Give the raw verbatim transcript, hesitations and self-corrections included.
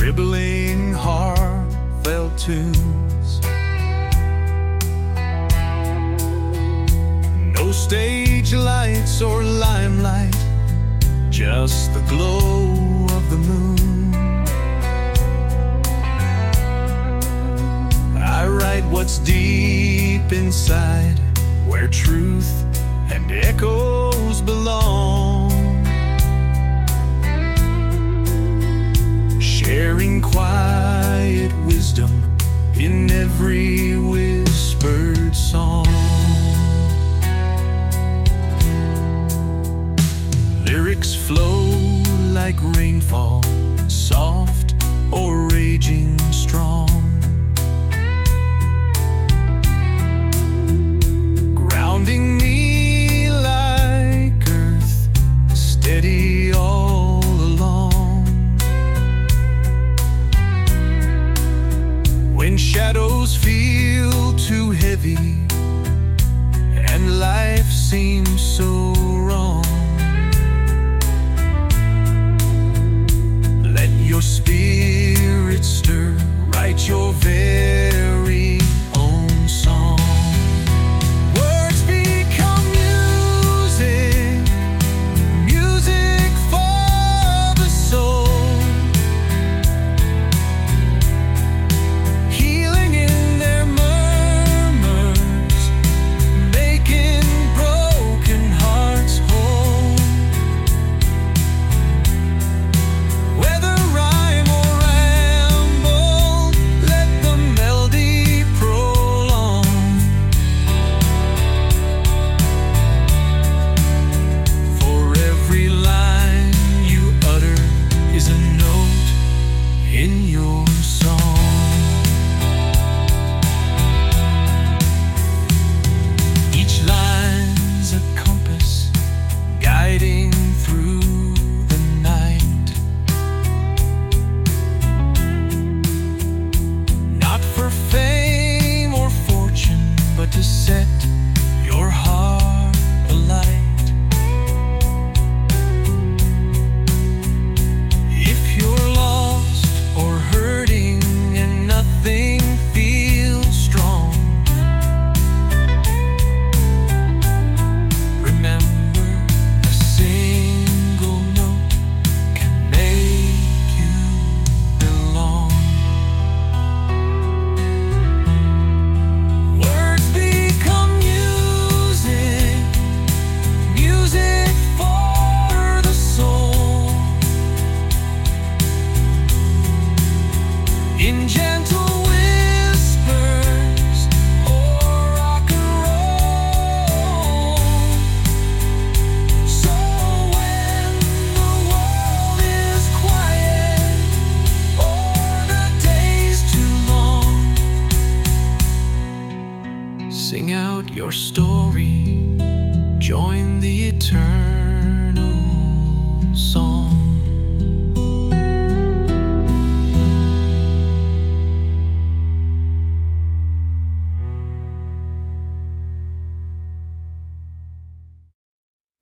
scribbling heartfelt tunes. No stage lights or limelight, just the glow of the moon. I write what's deep inside, where truth and echoes belong, sharing quiet wisdom in every whispered song. Lyrics flow like rainfall, soft or raging strong, grounding me like earth, steady all along. When shadows feel too heavy and life seems so wrong, let your spirit stir, write your very own song. Words become music, music for the soul, healing in their murmurs, making broken hearts whole. Whether rhyme or ramble, let the melody prolong. For every line you utter is a note in your song. Each line's a compass guiding through the night, not for fame or fortune, but to set your heart alight. If you're lost or hurting and nothing feels strong, remember a single note can make you belong. Words become music, music for the soul, in gentle whispers or rock and roll. So when the world is quiet or the day's too long, sing out your story, join the eternal song.